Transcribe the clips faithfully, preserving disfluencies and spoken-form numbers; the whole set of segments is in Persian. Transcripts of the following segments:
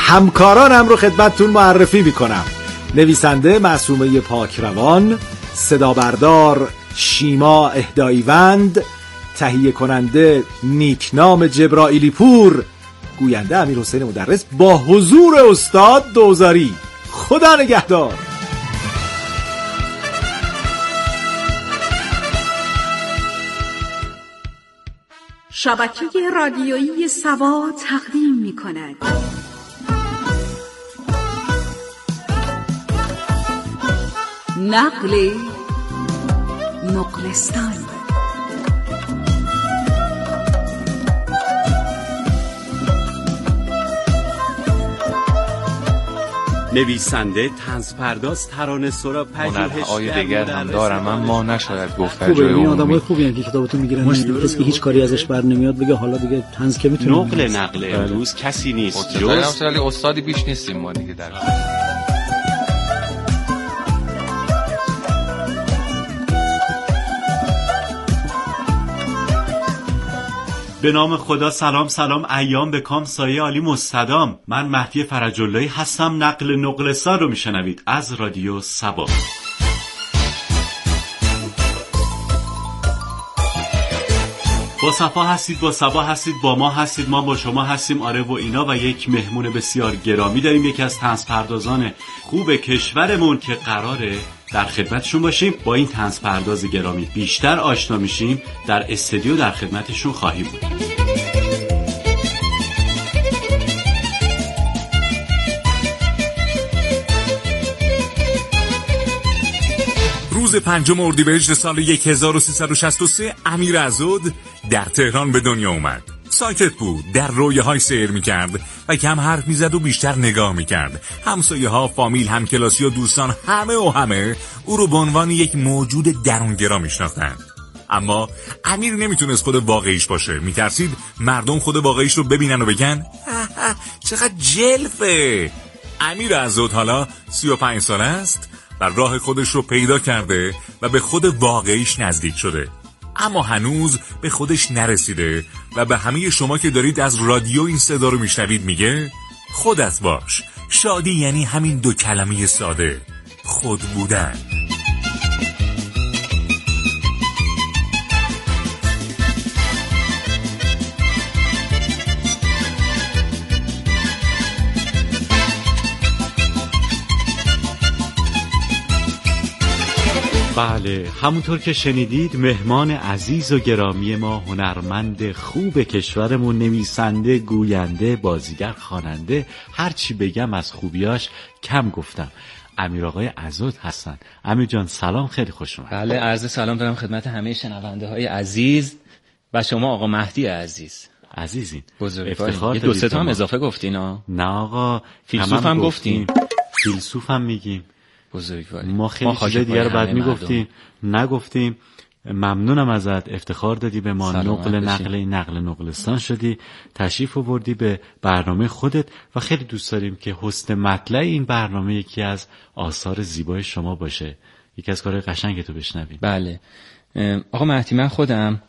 همکارانم رو خدمتتون معرفی میکنم. نویسنده معصومه پاکروان، صدا بردار شیما اهداییوند، تهیه کننده نیکنام جبرائیلی پور، گوینده امیرحسین مدرس با حضور استاد دوزاری. خدا نگهدار. شبکه رادیویی سوا تقدیم می‌کند نقل نقلستان. نویسنده، طنزپرداز، ترانه‌سرا، پژوهشگر دیگر هم دارم، اما نشاید گفت در جای عمومی. این آدمای خوبی هستن که کتابتون میگیرن، کسی که هیچ کاری ازش بر نمیاد بگه حالا دیگه طنز که میتونه. نقل نقل امروز کسی نیست جز ولی استادی بیش نیستیم ما دیگه در به نام خدا. سلام سلام، ایام به کام، سایه عالی مستدام. من مهدی فرج‌اللهی هستم. نقل نقلستان رو میشنوید از رادیو سبا. با صفا هستید، با صبا هستید، با ما هستید، ما با شما هستیم. آره و اینا. و یک مهمون بسیار گرامی داریم، یکی از طنزپردازان خوب کشورمون که قراره در خدمتشون باشیم. با این طنزپرداز گرامی بیشتر آشنا میشیم. در استودیو در خدمتشون خواهیم بود. روز پنجم اردیبهشت سال هزار و سیصد و شصت و سه امیر عزود در تهران به دنیا اومد. ساکت بود، در رویه های سیر میکرد و کم حرف میزد و بیشتر نگاه میکرد. همسایه ها، فامیل، همکلاسی و دوستان همه و همه او رو به عنوان یک موجود درونگرا میشناختند. اما امیر نمیتونست خود واقعیش باشه. میترسید مردم خود واقعیش رو ببینن و بگن چقدر جلفه. امیر عزود حالا سی و پنج ساله است و راه خودش رو پیدا کرده و به خود واقعیش نزدیک شده، اما هنوز به خودش نرسیده و به همه شما که دارید از رادیو این صدا رو میشنوید میگه خودت باش. شادی یعنی همین دو کلمه ساده، خود بودن. بله، همونطور که شنیدید مهمان عزیز و گرامی ما، هنرمند خوب کشورمون، نویسنده، گوینده، بازیگر، خواننده، هر چی بگم از خوبیاش کم گفتم، امیر آقای عزود هستن. امیر جان سلام، خیلی خوش اومد. بله، عرض سلام دارم خدمت همه شنونده های عزیز و شما آقا مهدی عزیز. عزیزین، افتخار دو سه تا هم اضافه گفتین ها؟ نه آقا، فیلسوف هم گفتین. فیلسوف هم میگیم. بزرگواری. ما خیلی چیزای دیگه رو بعد میگفتیم، نگفتیم. ممنونم ازت، افتخار دادی به ما، نقل نقل این نقل نقلستان شدی، تشریف آوردی به برنامه خودت و خیلی دوست داریم که حسن مطلع این برنامه یکی از آثار زیبای شما باشه، یکی از کارهای قشنگ تو بشنویم. بله آقا مهدی، من خودم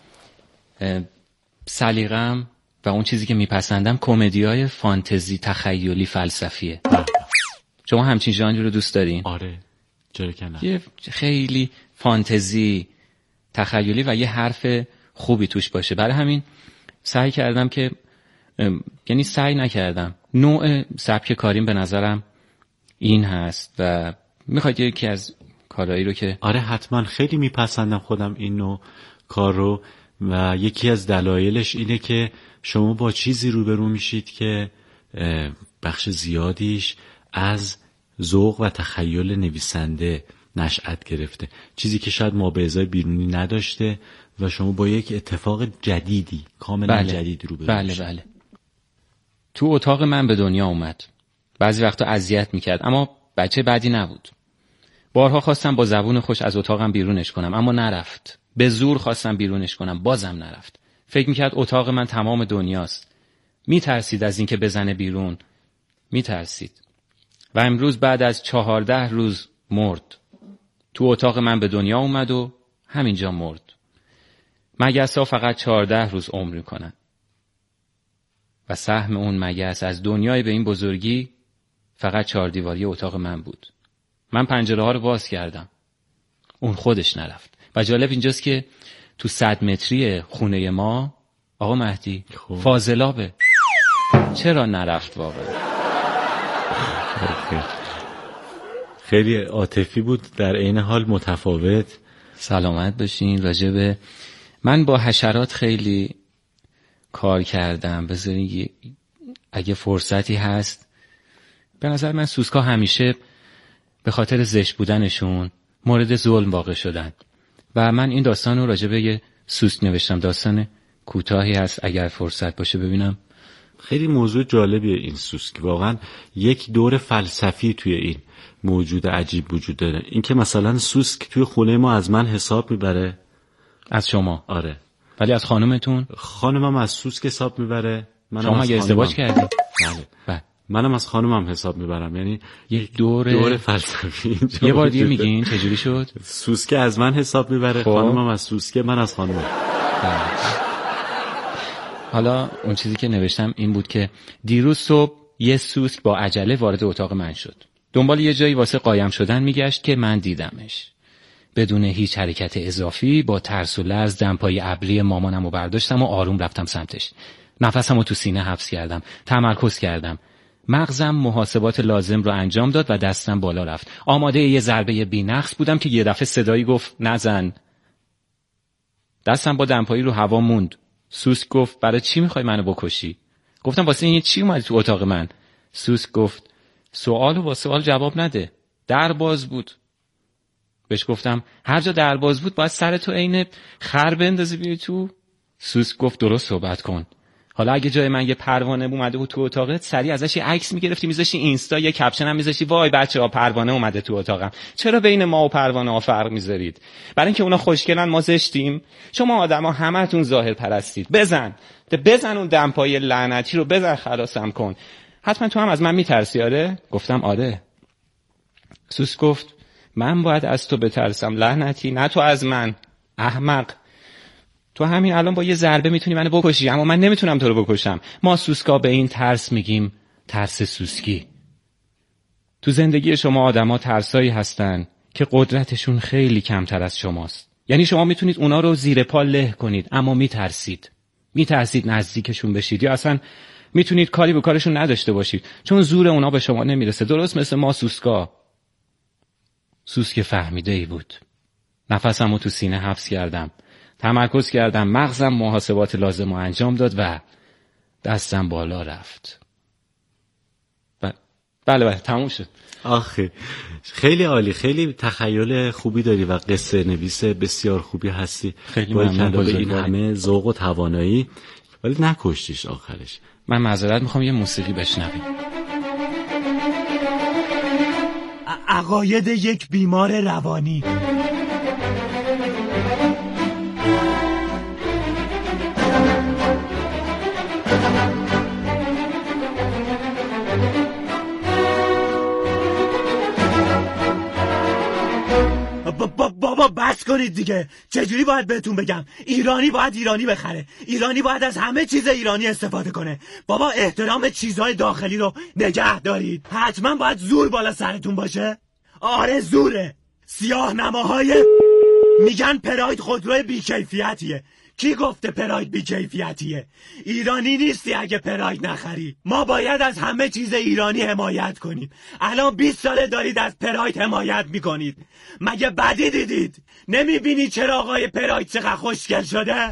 سلیقه‌ام و اون چیزی که میپسندم کمدیای فانتزی، تخیلی، فلسفیه. شما همچین ژانری رو دوست دارین؟ آره، چرا که نه. یه خیلی فانتزی، تخیلی و یه حرف خوبی توش باشه. برای همین سعی کردم که یعنی سعی نکردم نوع سبک کاریم به نظرم این هست و میخواید یکی از کارهایی رو که آره حتما خیلی میپسندم خودم این نوع کار رو و یکی از دلایلش اینه که شما با چیزی روبرو میشید که بخش زیادیش از ذوق و تخیل نویسنده نشأت گرفته، چیزی که شاید ما به ازای بیرونی نداشته و شما با یک اتفاق جدیدی، کاملا بله. جدید روبرو بله میشید. بله. تو اتاق من به دنیا اومد. بعضی وقتا اذیت میکرد اما بچه بدی نبود. بارها خواستم با زبون خوش از اتاقم بیرونش کنم اما نرفت. به زور خواستم بیرونش کنم بازم نرفت. فکر میکرد اتاق من تمام دنیاست. میترسید از اینکه بزنه بیرون. میترسید. و امروز بعد از چهارده روز مرد. تو اتاق من به دنیا اومد و همینجا مرد. مگس‌ها فقط چهارده روز عمر میکنن. و سهم اون مگس از دنیای به این بزرگی فقط چهار دیواری اتاق من بود. من پنجره ها رو باز کردم، اون خودش نرفت. و جالب اینجاست که تو صد متری خونه ما آقا مهدی فاضلابه. چرا نرفت واقعا؟ خیلی عاطفی بود، در عین حال متفاوت. سلامت باشین. راجبه من با حشرات خیلی کار کردم. بذارین اگه فرصتی هست، به نظر من سوسکا همیشه به خاطر زشت بودنشون مورد ظلم واقع شدن و من این داستان رو راجبه یه سوسک نوشتم. داستان کوتاهی هست، اگر فرصت باشه ببینم. خیلی موضوع جالبیه این سوسک. واقعا یک دور فلسفی توی این موجود عجیب وجود داره. این که مثلا سوسک توی خونه ما از من حساب میبره. از شما؟ آره. ولی از خانومتون؟ خانومم از سوسک حساب میبره. شما اگه ازدواج کردی؟ بله. بله. منم از خانومم حساب میبرم. یعنی یک دور دور فلسفی. یه بار دیگه میگین چجوری شد؟ سوسک از من حساب میبره، خانومم از سوسک، من از خانومم. حالا اون چیزی که نوشتم این بود که دیروز صبح یه سوسک با عجله وارد اتاق من شد. دنبال یه جایی واسه قایم شدن میگشت که من دیدمش. بدون هیچ حرکت اضافی با ترس و لرز دمپای ابری مامانم رو برداشتم و آروم رفتم سمتش. نفسم رو تو سینه حبس کردم، تمرکز کردم. مغزم محاسبات لازم رو انجام داد و دستم بالا رفت. آماده یه ضربه بی‌نقص بودم که یه دفعه صدایی گفت نزن. دستم با دمپایی رو هوا موند. سوسک گفت برای چی میخوای منو بکشی؟ گفتم واسه این چی اومدی تو اتاق من؟ سوسک گفت سوالو با سوال جواب نده. در باز بود. بهش گفتم هر جا در باز بود باید سر تو عین خر بندازی بیای تو. سوسک گفت درست صحبت کن. حالا اگه جای من یه پروانه اومده بود تو اتاقت، سریع ازش یه عکس میگرفتی میذاشتی اینستا، یه کپشن هم میذاشتی وای بچه‌ها پروانه اومده تو اتاقم. چرا بین ما و پروانه ها فرق میذارید؟ برای اینکه اونا خوشگلن ما زشتیم. شما آدما همتون ظاهر پرستید. بزن بزن اون دمپای لعنتی رو، بزن خلاصم کن. حتما تو هم از من میترسی؟ آره. گفتم آره. سوسک گفت من باید از تو بترسم لعنتی، نه تو از من احمق. تو همین الان با یه ضربه میتونی منو بکشی، اما من نمیتونم تو رو بکشم. ما سوسکا به این ترس میگیم ترس سوسکی. تو زندگی شما آدما ترسایی هستن که قدرتشون خیلی کمتر از شماست. یعنی شما میتونید اونا رو زیر پا له کنید اما میترسید. میترسید نزدیکشون بشید، یا اصلا میتونید کاری به کارشون نداشته باشید چون زور اونا به شما نمیرسه. درست مثل ما سوسکا. سوسک فهمیده ای بود. نفسم رو تو سینه حبس کردم، تمرکز کردم، مغزم محاسبات لازم رو انجام داد و دستم بالا رفت. ب... بله بله تموم شد. آخه خیلی عالی، خیلی تخیل خوبی داری و قصه نویس بسیار خوبی هستی. خیلی ممنون. با این همه ذوق و توانایی ولی نکشتیش آخرش. من معذرت میخوام یه موسیقی بشنویم. عقاید یک بیمار روانی. بابا بس کنید دیگه. چجوری باید بهتون بگم؟ ایرانی باید ایرانی بخره. ایرانی باید از همه چیز ایرانی استفاده کنه. بابا احترام چیزهای داخلی رو نگه دارید. حتما باید زور بالا سرتون باشه. آره زوره. سیاه نماهای میگن پراید خودروی بیکیفیتیه. کی گفته پراید بیکیفیتیه؟ ایرانی نیستی اگه پراید نخری. ما باید از همه چیز ایرانی حمایت کنیم. الان بیست ساله دارید از پراید حمایت میکنید. مگه بدی دیدید؟ نمیبینی چرا آقای پراید چقدر خوشگل شده؟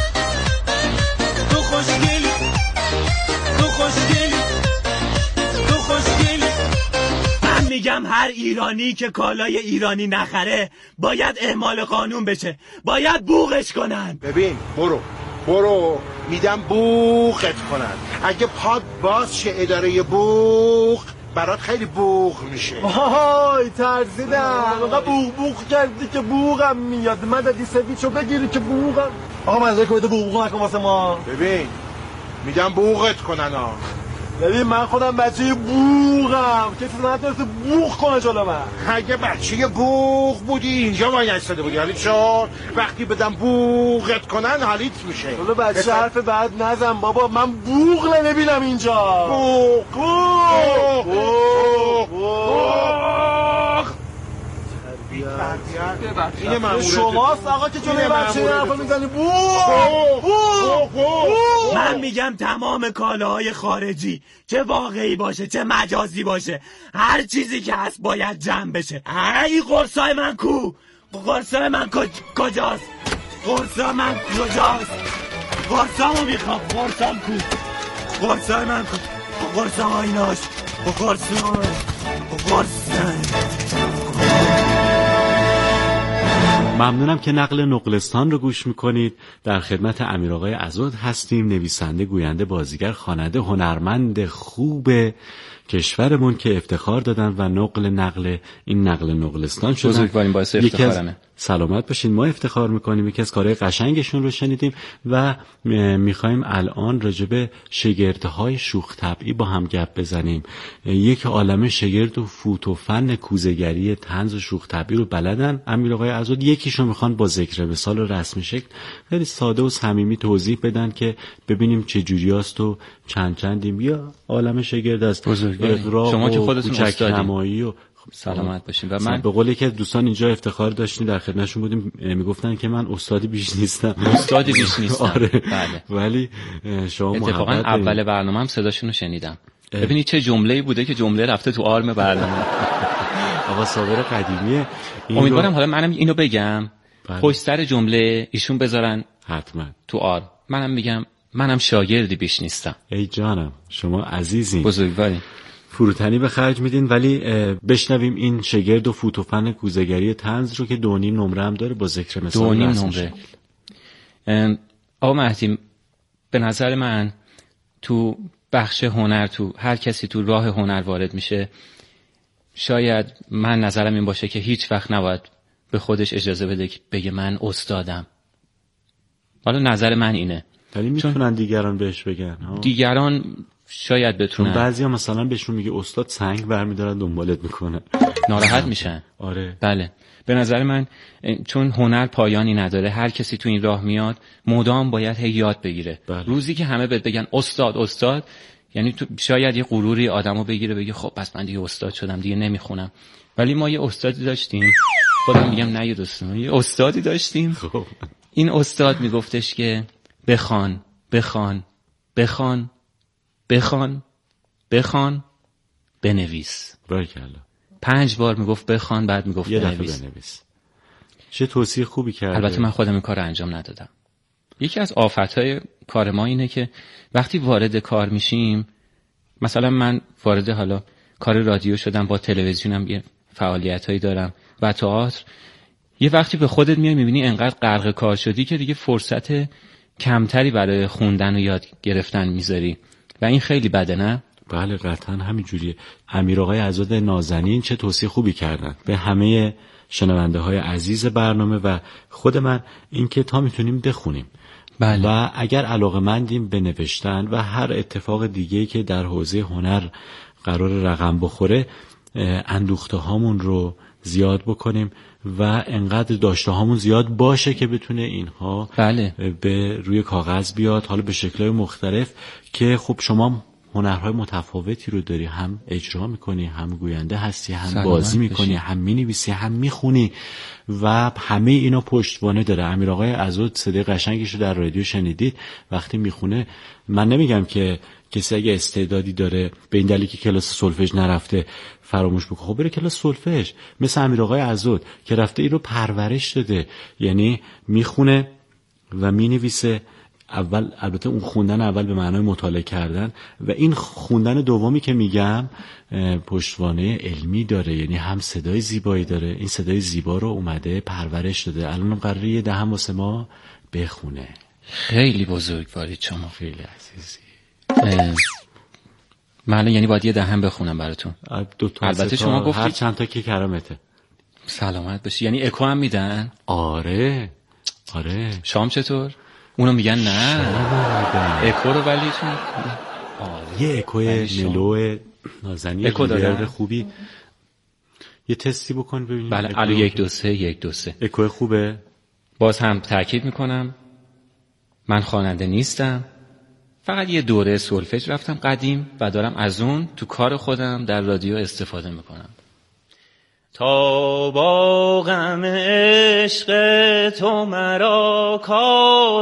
تو خوشگلی، تو خوشگلی، تو خوشگلی. من میگم هر ایرانی که کالای ایرانی نخره باید اعمال قانون بشه. باید بوقش کنن. ببین برو برو میدم بوقت کنن. اگه پاد باز شه اداره بوق برات خیلی بوق میشه. وای ترسیدم. آقا بوق بوق کردی که بوقم میاد. مددی سویچو بگیری که بوقم. آقا مزه که بده بوق نکن واسه ما. ببین میدم بوقت کنن ها. ببین من خودم بچه بوغم، کسی نتونسته بوغ کنه جلو من. اگه بچه بوغ بودی اینجا وای نستاده بودی، حالیت شد. وقتی بدم بوغت کنن حالیت میشه. جلو بچه حرف بعد نزن بابا، من بوغ نمیبینم اینجا. بوغ بوغ بوغ بوغ اینه ماموره شماست آقا که جلوی بچه حرفا میزنی. بوغ بوغ بوغ. من میگم تمام کالاهای خارجی چه واقعی باشه چه مجازی باشه، هر چیزی که هست باید جمع بشه. ای قرصای من کو؟ قرصای من کجاست؟ قرصای من کجاست؟ قرصامو میخوام. قرصام کو؟ قرصای من کو؟ قرصام آیناش. قرصام قرصای ممنونم که نقل نقلستان رو گوش میکنید. در خدمت امیر آقای عضد هستیم، نویسنده، گوینده، بازیگر، خواننده، هنرمند خوب کشورمون که افتخار دادن و نقل نقل این نقل نقلستان شدن. بزرگواریم باعث افتخارمه. سلامت باشین. ما افتخار میکنیم، یکی از کارهای قشنگشون رو شنیدیم و میخوایم الان راجب شگردهای شوخ طبعی با هم گپ بزنیم. یک عالمه شگرد و فوت و فن کوزه‌گری طنز و شوخ طبعی رو بلدن امیر آقای عضد. یکیشو میخوان با ذکر مثال و رسم شکل خیلی ساده و صمیمی توضیح بدن که ببینیم چه جوریاست و چند چندیم. یا عالمه شگرد از اغراق شما که و خودتون کوچک‌نمایی و سلامت باشین. و من به قول یکی از دوستان اینجا افتخار داشتیم، در خدمتشون بودیم، میگفتن که من استادی بیش نیستم. استادی بیش نیستم. آره. بله. ولی شما اتفاقا اول برنامه هم صداشون رو شنیدم. ببینید چه جمله‌ای بوده که جمله رفته تو آرم برنامه. آقا صابر قدیمیه. امیدوارم حالا منم اینو بگم. بله. پشت سر جمله ایشون بذارن حتما تو آرم. منم میگم منم شاگردی بیش نیستم. ای جانم شما عزیزین، بزرگوارین، فروتنی به خرج میدین. ولی بشنویم این شگرد و فوت و فن کوزه‌گری طنز رو که دو نیم نمره هم داره با ذکر مثال. دو نیم نمره. آقا مهدی، به نظر من تو بخش هنر، تو هر کسی تو راه هنر وارد میشه، شاید من نظرم این باشه که هیچ وقت نباید به خودش اجازه بده که بگه من استادم. حالا نظر من اینه. ولی میتونن دیگران بهش بگن ها. دیگران شاید بتونن. بعضیا مثلا بهشون میگه استاد، سنگ برمیدارن دنبالت میکنن، ناراحت میشن. آره بله. به نظر من چون هنر پایانی نداره، هر کسی تو این راه میاد مدام باید هی یاد بگیره. بله. روزی که همه بهت بگن استاد استاد، یعنی تو شاید یه غروری آدمو بگیره بگه خب پس من دیگه استاد شدم، دیگه نمیخونم. ولی ما یه استادی داشتیم، خودم میگم نه یه دوستم، یه استادی داشتیم. خب. این استاد میگفتش که بخوان بخوان بخوان بخوان بخوان بنویس. بارکالله. پنج بار میگفت بخوان، بعد میگفت یه بنویس. دفعه بنویس. چه توصیه خوبی کرده. البته من خودم این کار انجام ندادم. یکی از آفتهای کار ما اینه که وقتی وارد کار میشیم، مثلا من وارد حالا کار رادیو شدم، با تلویزیونم یه فعالیتایی دارم و تئاتر، یه وقتی به خودت میای میبینی انقدر غرق کار شدی که دیگه فرصت کمتری برای خوندن و یاد گرفتن میذاری و این خیلی بده، نه؟ بله قطعا همینجوریه. امیر آقای عضد نازنین چه توصیه خوبی کردن به همه شنونده های عزیز برنامه و خود من، این که تا میتونیم بخونیم. بله. و اگر علاقه‌مندیم به نوشتن و هر اتفاق دیگه‌ای که در حوزه هنر قرار رقم بخوره، اندوخته هامون رو زیاد بکنیم و انقدر داشته هامون زیاد باشه که بتونه اینها بله. به روی کاغذ بیاد، حالا به شکل‌های مختلف که خب شما هنرهای متفاوتی رو داری، هم اجرا میکنی، هم گوینده هستی، هم بازی میکنی، هم مینویسی، هم میخونی و همه اینا پشتوانه داره. امیر آقای عضد صدای قشنگش رو در رادیو شنیدید، وقتی میخونه، من نمیگم که کسی اگه استعدادی داره به این دلیل که کلاس سولفژ نرفته فراموش بکنه، خب بره کلاس سولفژ، مثل امیر آقای عضد که رفته این رو پرورش داده، یعنی میخونه و مینویسه. اول البته اون خوندن اول به معنای مطالعه کردن و این خوندن دومی که میگم پشتوانه علمی داره، یعنی هم صدای زیبایی داره، این صدای زیبا رو اومده پرورش داده، الانم قراره یه دهم واسه ما بخونه. خیلی بزرگوارید شما، خیلی عزیزی. من یعنی باید یه دهم بخونم براتون. دو تا البته شما گفتید هر چند تا که کرامته. سلامت باشی. یعنی اکو هم میدن؟ آره آره. شام چطور؟ اونو میگن نه اکو رو، ولی چون یه اکوی ملو نازنی اکو داره خوبی. یه تستی بکن ببینیم. بله الو یک دو سه یک دو سه اکو خوبه. باز هم تاکید میکنم من خواننده نیستم، فقط یه دوره سولفژ رفتم قدیم و دارم از اون تو کار خودم در رادیو استفاده میکنم. تا با غم عشق تو مرا کار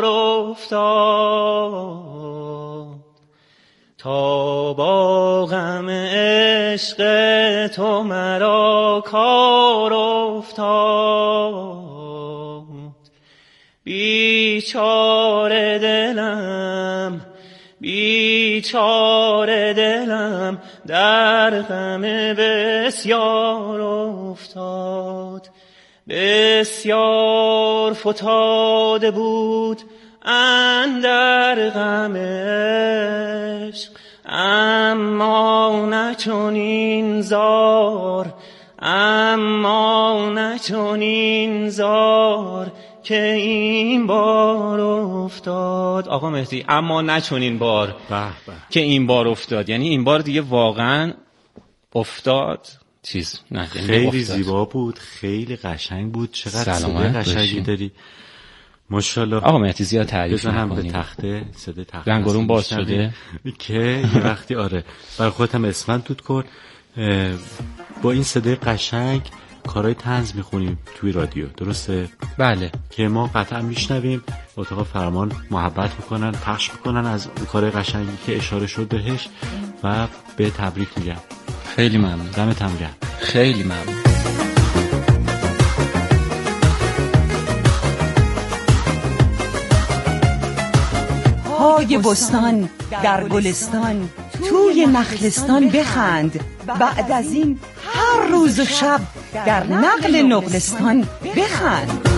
افتاد، تا با غم عشق تو مرا کار افتاد، بیچاره دلم بیچاره دلم در غم بسیار افتاد، بسیار فتاده بود اندر غم عشق، اما نه چنین زار، اما نه چنین زار که این بار افتاد. آقا مهدی اما نه چنین بار به به. که این بار افتاد، یعنی این بار دیگه واقعا افتاد چیز نه. خیلی افتاد. زیبا بود، خیلی قشنگ بود. چقدر صدای قشنگی داری ماشاءالله. آقا مهدی زیاد تعریف بزنم نکنید. به تخته صدای تخته رنگارون باز شده که یه وقتی آره برای خودت هم اسمت دود کن. با این صدای قشنگ کارهای طنز میخونیم توی رادیو، درسته؟ بله. که ما قطعا میشنویم، اتاق فرمان محبت میکنن، پخش میکنن از کارهای قشنگی که اشاره شد بهش و به تبریک میگم. خیلی ممنون. دمت هم گرم. خیلی ممنون. های بستان در گلستان توی نخلستان بخند، بعد از این هر روز و شب در نقل نقلستان بخند.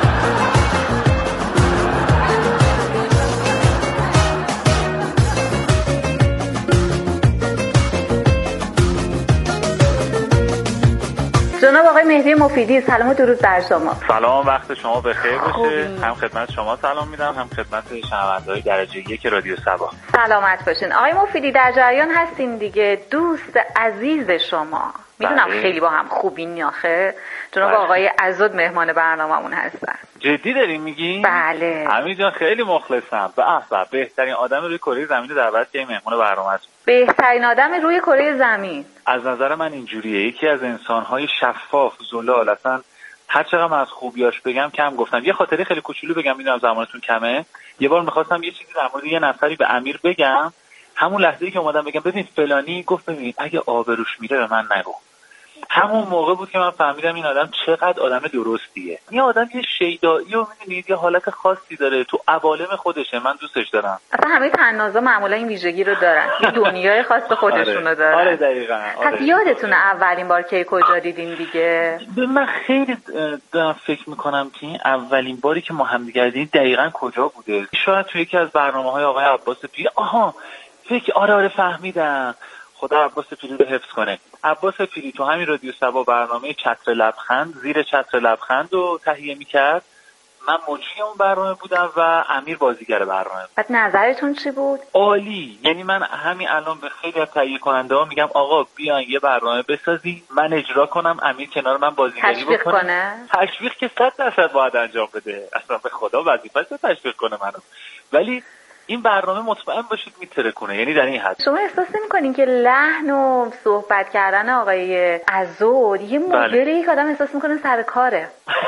جناب آقای مهدی مفیدی، سلام و درود بر شما. سلام، وقت شما بخیر باشه. هم خدمت شما سلام میدم، هم خدمت شنونده‌های درجه یک رادیو سبا. سلامت باشین. آقای مفیدی در جریان هستین دیگه، دوست عزیز شما. میدونم بله. خیلی با هم خوبین آخه. جناب بله. آقای عزاد مهمان برنامه‌مون هستن. جدی دارین میگین؟ بله. امیر جان خیلی مخلصم. به به بهترین آدم روی کره زمین رو دعوت کردیم مهمان برنامه است. بهترین آدم روی کره زمین. از نظر من اینجوریه، یکی از انسان‌های شفاف، زلال، اصلا هر چقدر از خوبیاش بگم کم گفتم. یه خاطره خیلی کوچولو بگم، میدونم زمانتون کمه. یه بار می‌خواستم یه چیزی در مورد یه نفری به امیر بگم، همون لحظه‌ای که اومدم بگم ببین فلانی، گفت ببین اگه آبروش میره به من نگو. همون موقع بود که من فهمیدم این آدم چقدر آدم درستیه. یه آدم یه شیدایی و میدونید یه حالت خاصی داره، تو عوالم خودشه، من دوستش دارم. اصلا همه طنازا معمولا این ویژگی رو دارن، یه دنیای خاص خودشونو آره. دارن. آره دقیقاً. آره. پس یادتونه اولین بار که کجا دیدین دیگه؟ من خیلی دارم فکر میکنم که این اولین باری که ما هم دیگه دیدیم دقیقاً کجا بوده. شاید توی یکی از برنامه‌های آقای عباس پیری. آها فکر آره آره فهمیدم. خدا عباس پیری رو حفظ کنه. عباس پیری تو همین رادیو سبا برنامه چتر لبخند، زیر چتر لبخند رو تهیه میکرد. من مجری اون برنامه بودم و امیر بازیگر برنامه. بعد نظرتون چی بود؟ عالی. یعنی من همین الان به خیلی از تهیه کننده ها میگم آقا بیاین یه برنامه بسازی، من اجرا کنم، امیر کنار من بازیگری بکنه. تشویق کنه. تشویق که صد درصد باید انجام بده. اصلا به خدا وظیفه‌شه تشویق کنه منو. ولی این برنامه مطمئن باشید میترکونه، یعنی در این حد. شما احساس نمی‌کنین که لحن و صحبت کردن آقای عزود یه مدل یک آدم احساس میکنه سر کاره؟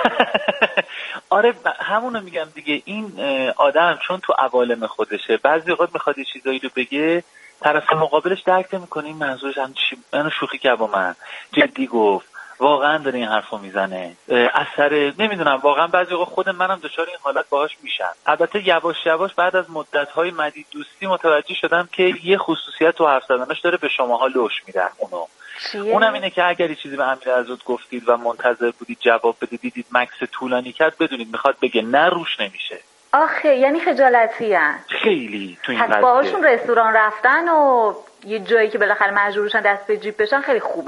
آره همونو میگم دیگه. این آدم چون تو عوالم خودشه، بعضی وقت میخواد یه چیزایی رو بگه، طرف مقابلش درک نمی‌کنه این منظورش هم چی، منو شوخی کرد با من، جدی گفت، واقعا داره این حرفو میزنه، اثر نمیدونم. واقعا بعضی وقت خود منم دچار این حالت باهاش میشم. البته یواش یواش بعد از مدت‌های مدید دوستی متوجه شدم که یه خصوصیت تو حرف زدنش داره، به شماها لوش میدم اونو. چیه؟ اونم اینه که اگر چیزی به امیر عزود گفتید و منتظر بودید جواب بدید، دیدید مکس طولانی کرد، بدونید میخواد بگه نه روش نمیشه. آخه یعنی خجالتی هن. خیلی تو این قضیه. پس باهاشون رستوران رفتن و یه جایی که بالاخره مجبورشن دست به جیب بشن خیلی خوبه.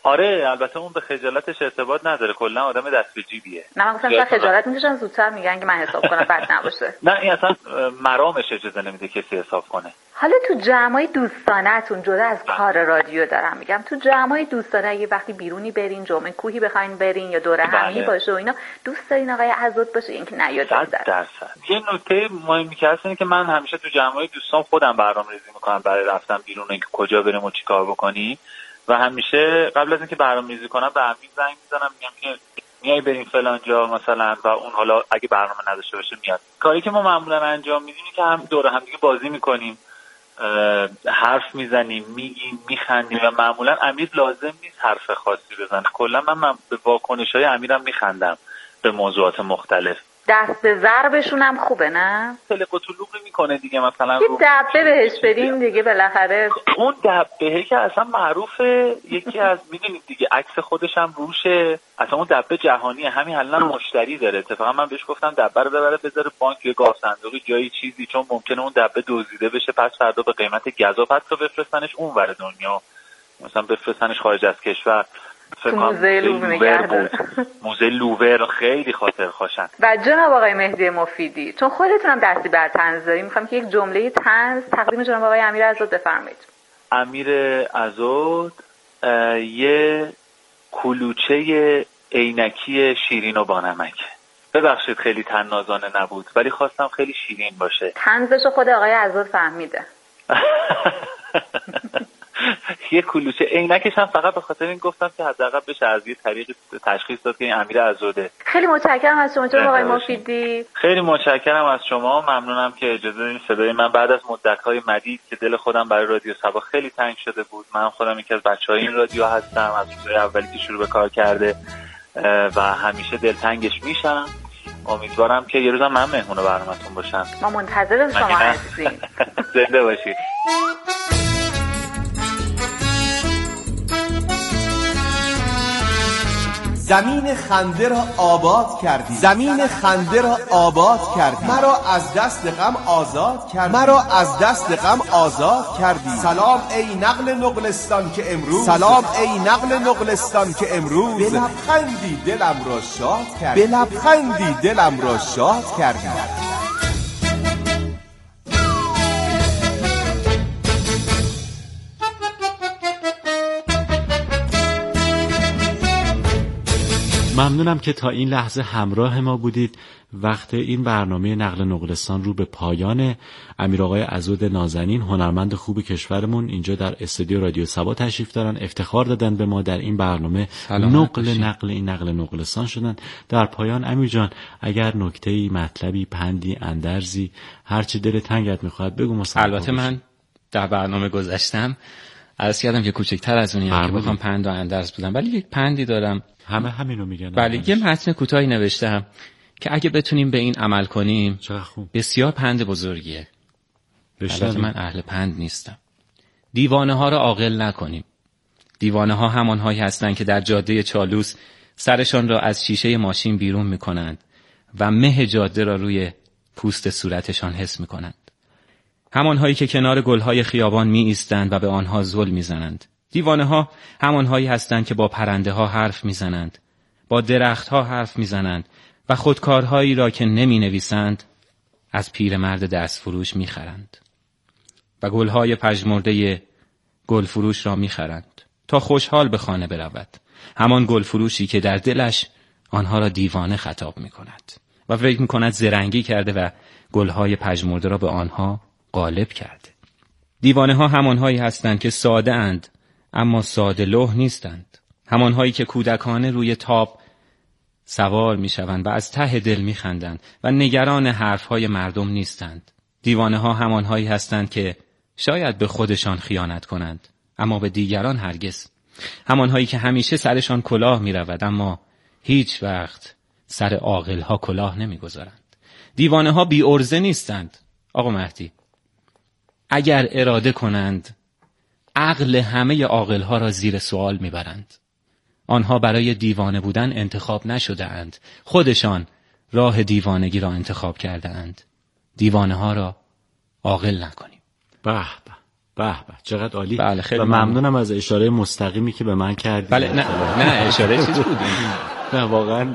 آره البته اون به خجالتش ارتباط نداره، کلا آدم دست به جیبیه. نه من گفتم که خجالت میکشن زودتر میگن که من حساب کنم بد نباشه. نه این اصلا مرامش اجازه نمیده کسی حساب کنه. حالا تو جمعای دوستانه‌تون جدا از کار رادیو دارم میگم، تو جمعای دوستانه اگه وقتی بیرونی برین جمعه کوهی بخواین برین یا دوره همی باشه و اینا، دوست دارین آقای عزاد باشه اینکه نیاد صد درصد. یه نکته مهمی که هست اینه که من همیشه تو جمعای دوستان خودم برنامه‌ریزی میکنم برای رفتن بیرون، اینکه کجا بریم و چیکار بکنیم، و همیشه قبل از اینکه برنامه‌ریزی کنم به امیر زنگ میزنم میگم که میای بریم فلان جا مثلا، و اون حالا اگه برنامه نداشته باشه میاد. کاری که ما معمولا انجام میدیم که هم دوره هم دیگه بازی میکنیم، حرف میزنیم، میگیم، میخندیم، و معمولا امیر لازم نیست حرف خاصی بزنه. کلا من, من به واکنش‌های امیرم میخندم به موضوعات مختلف. دست به ضربشون هم خوبه نه؟ تلق و طلوق میکنه دیگه، مثلا یه دبه بهش بدین دیگه بالاخره. اون دبه که اصلا معروفه، یکی از میدونید دیگه عکس خودش هم روشه، اصلا اون دبه جهانیه، همین الان مشتری داره. اتفاقا من بهش گفتم دبه رو ببره بذاره بانک یا گاف صندوقی جایی چیزی، چون ممکنه اون دبه دزدیده بشه پس فردا به قیمت گزاف حتی بفرستنش اونور دنیا، مثلا بفرستنش خارج از کشور. موزه لوور موزه لوور خیلی خاطر خوشن. و جناب آقای مهدی مفیدی، چون خودتونم دستی بر طنز داریم، میخوام که یک جمله طنز تقدیم جناب آقای امیر عزاد بفرمایید. امیر عزاد یه کلوچه عینکی شیرین و بانمک. ببخشید خیلی طنازانه نبود ولی خواستم خیلی شیرین باشه. طنزشو خود آقای عزاد فهمیده. یه کلوچه عینکش هم فقط به خاطر این گفتم که حداقل بشه از یه طریق تشخیص داد که این امیر عزاده. خیلی متشکرم از شما جناب آقای مفیدی. خیلی متشکرم از شما، ممنونم که اجازه دادین صدای من بعد از مدت‌های مدید که دل خودم برای رادیو صبا خیلی تنگ شده بود. من خودم یکی از بچه‌های این رادیو هستم، از روزهای اولی که شروع به کار کرده و همیشه دلتنگش میشم. امیدوارم که یه روزم من مهمون برنامه‌تون باشم. ما منتظر شما هستیم. زنده باشید. زمین خنده را آباد کردی، زمین خنده را آباد کردی، مرا از دست غم آزاد کردی، مرا از دست غم آزاد کردی. سلام ای نقل نقلستان که امروز، سلام ای نقل نقلستان که امروز به لبخندی دلم را شاد کردی، به لبخندی دلم را شاد کردی. ممنونم که تا این لحظه همراه ما بودید. وقت این برنامه نقل نقلستان رو به پایان. امیر آقای عزاد نازنین هنرمند خوب کشورمون اینجا در استودیو رادیو صبا تشریف دارن، افتخار دادن به ما در این برنامه نقل نقل این نقل نقلستان شدن. در پایان امیر جان اگر نکته‌ای، مطلبی، پندی، اندرزی، هر چی دل تنگت میخواد بگو. البته من در برنامه گذاشتم عرض کردم که کوچکتر از اونیم که بخوام پند و اندرز بدم، ولی یک پندی دارم. همه همینو میگن. بله یه متن کوتاهی نوشتم که اگه بتونیم به این عمل کنیم بسیار پند بزرگیه. البته من اهل پند نیستم. دیوانه ها را عاقل نکنیم. دیوانه ها همان هایی هستند که در جاده چالوس سرشان را از شیشه ماشین بیرون میکنند و مه جاده را روی پوست صورتشان حس میکنند. همان هایی که کنار گلهای خیابان می ایستند و به آنها زل میزنند. دیوانه ها همان هایی هستند که با پرنده ها حرف میزنند، با درخت ها حرف میزنند و خودکارهایی را که نمی نویسند از پیرمرد دست فروش می خرند و گلهای پژمرده گل فروش را می خرند تا خوشحال به خانه برود. همان گل فروشی که در دلش آنها را دیوانه خطاب می کند و فکر می کند زرنگی کرده و گلهای پژمرده را به آنها غالب کرده. دیوانه ها همان هایی هستند که ساده اند اما ساده لوح نیستند. همان هایی که کودکانه روی تاب سوار می شوند و از ته دل می خندند و نگران حرف های مردم نیستند. دیوانه ها همان هایی هستند که شاید به خودشان خیانت کنند اما به دیگران هرگز. همان هایی که همیشه سرشان کلاه می رود اما هیچ وقت سر عاقل ها کلاه نمی گذارند. دیوانه ها بی ارزه نیستند. آقا مهدی اگر اراده کنند عقل همه عاقل ها را زیر سوال می برند. آنها برای دیوانه بودن انتخاب نشده اند، خودشان راه دیوانگی را انتخاب کرده اند. دیوانه ها را عاقل نکنیم. به به به به چقدر عالی. بله خیلی و ممنونم از اشاره مستقیمی که به من کردی. بله نه نه اشاره چیز بود. نه واقعا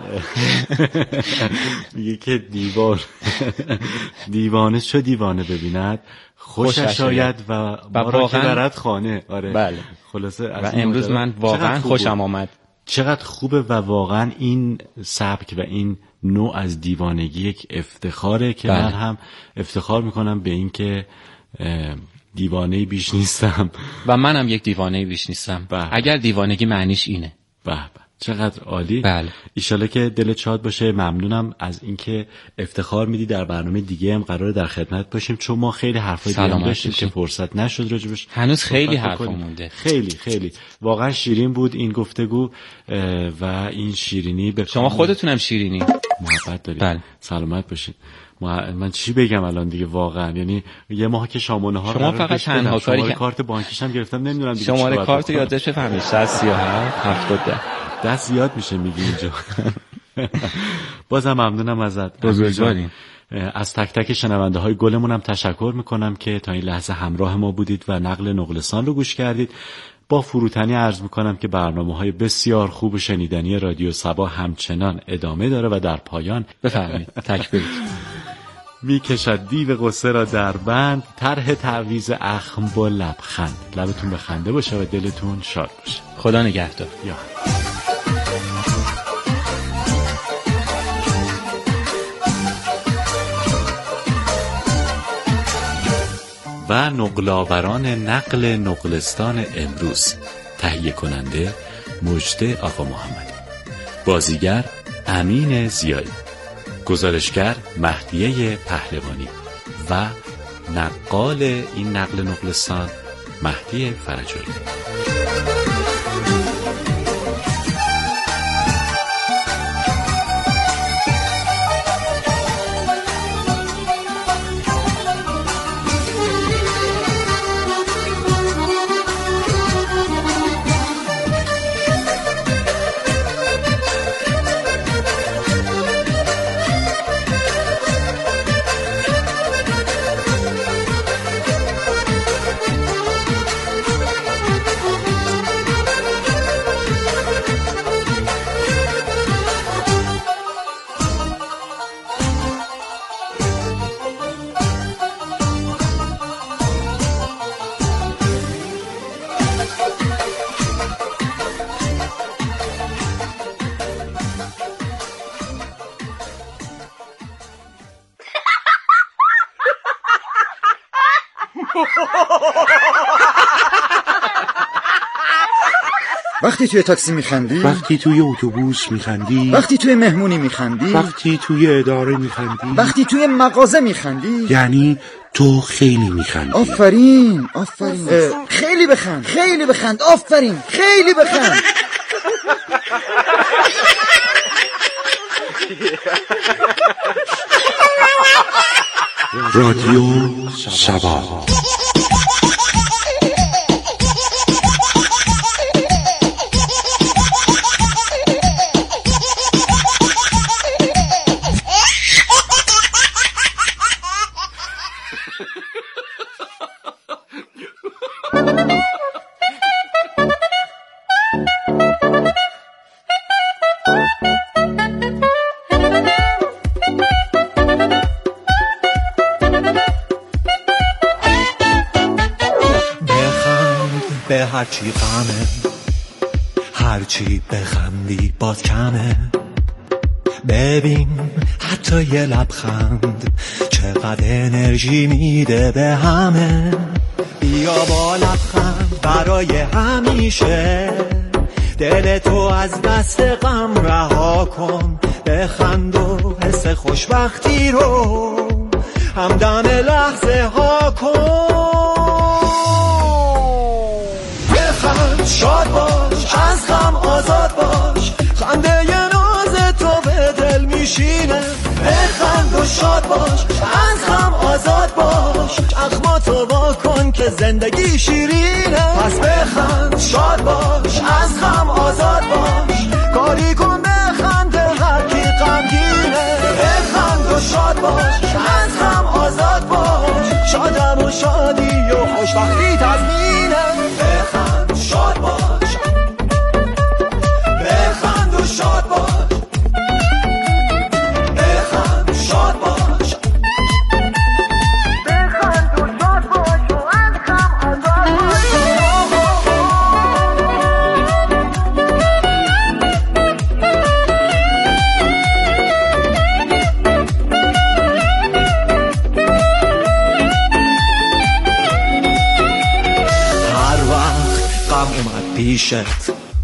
میگه که دیوان دیوانه چه دیوانه ببیند خوشش آید و ما را که برد خانه. آره بله. خلاصه و امروز من واقعا خوشم آمد. چقدر خوبه و واقعا این سبک و این نوع از دیوانگی یک افتخاره که بله. من هم افتخار میکنم به این که دیوانه بیش نیستم و منم یک دیوانه بیش نیستم. بله. اگر دیوانگی معنیش اینه. به به چقدر عالی. بله. ایشالا که دلت شاد باشه. ممنونم از اینکه افتخار میدی در برنامه دیگه هم قراره در خدمت باشیم، چون ما خیلی حرفای دیگه داشتیم که فرصت نشد راجبش. هنوز خیلی حرفا مونده. خیلی خیلی واقعا شیرین بود این گفتگو و این شیرینی به شما خودتونم شیرینی محبت دارید. بله. سلامت باشید. من چی بگم الان دیگه واقعا، یعنی یه ماه که شامونه ها شما فقط تنها کاری که کارت بانکیش هم گرفتم نمیدونم دیگه شماره کارت یادداشت بفرمایید شصت سی و هفت هفتاد ده دست زیاد میشه میگی اینجا. بازم ممنونم ازت بزرگوارین. از تک تک شنونده های گلمون هم تشکر میکنم که تا این لحظه همراه ما بودید و نقل نقلستان رو گوش کردید. با فروتنی عرض میکنم که برنامه‌های بسیار خوب و شنیدنی رادیو صبا همچنان ادامه داره و در پایان بفرمایید تکبیر میکشد دیو قصه را در بند، طرح تعویض اخم با لبخند. لبتون به خنده باشه و دلتون شاد باشه. خدا نگهدار. یا و نقل‌آوران نقل نقلستان امروز. تهیه کننده مجده آقا محمدی، بازیگر امین زیایی، گزارشگر مهدیه پهلوانی و نقال این نقل نقلستان مهدی فرجالی. وقتی توی تاکسی میخندی، وقتی توی اتوبوس میخندی، وقتی توی مهمونی میخندی، وقتی توی اداره میخندی، وقتی توی مغازه میخندی، یعنی تو خیلی میخندی. آفرین آفرین خیلی بخند خیلی بخند آفرین خیلی بخند. رادیو صبا. به هرچی غمه، هرچی بخندی باز کمه. ببین حتی یه لبخند چقدر انرژی میده به همه. بیا با لبخند برای همیشه، دل تو از دست غم رها کن. بخند و حس خوشبختی رو همدم لحظه ها کن. شاد باش، از غم آزاد باش، خنده ی ناز تو به دل میشینه. بخند و شاد باش، از غم آزاد باش، اخماتو وا کن که زندگی شیرینه. پس بخند شاد باش، از غم آزاد باش، کاری کن بخند هر کی غمگینه. بخند و شاد باش، از غم آزاد باش، شادم و شادی و خوشبختی پیشت